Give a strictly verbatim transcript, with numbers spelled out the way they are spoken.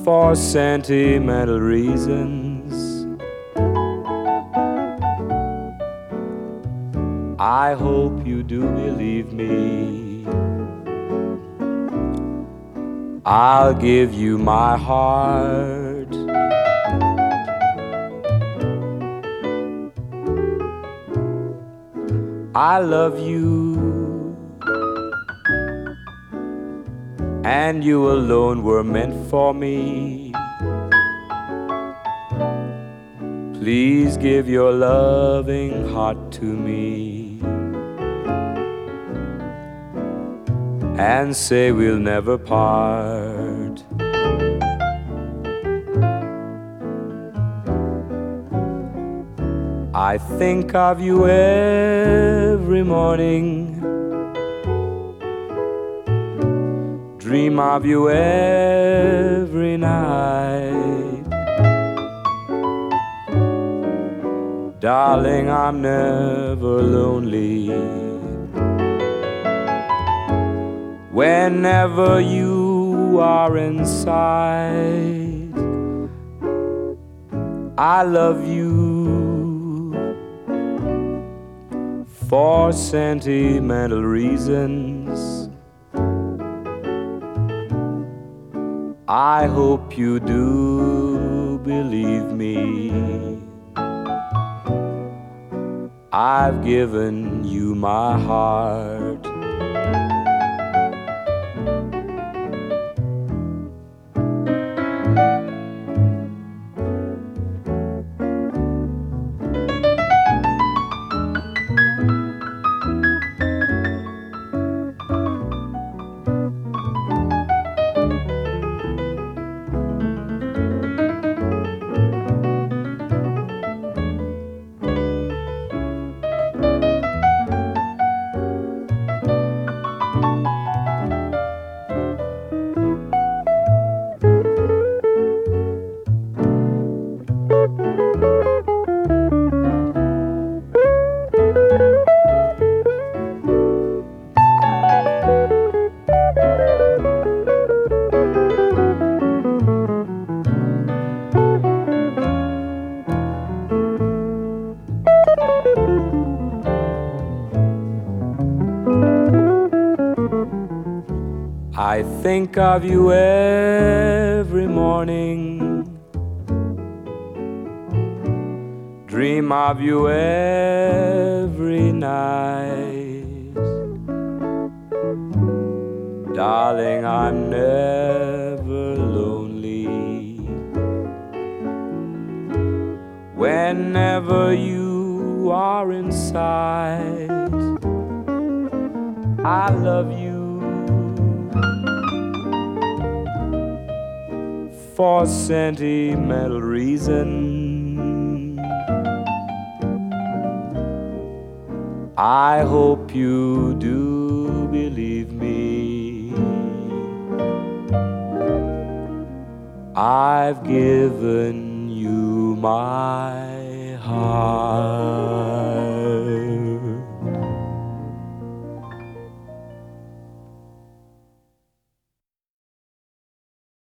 for sentimental reasons. I hope you do believe me. I'll give you my heart. I love you, and you alone were meant for me. Please give your loving heart to me, and say we'll never part. I think of you every morning, dream of you every night. Darling, I'm never lonely whenever you are in sight. I love you for sentimental reasons. I hope you do believe me. I've given you my heart. I think of you every morning, dream of you every night. Darling, I'm never lonely whenever you are in sight. I love you for sentimental reason. I hope you do believe me. I've given you my heart.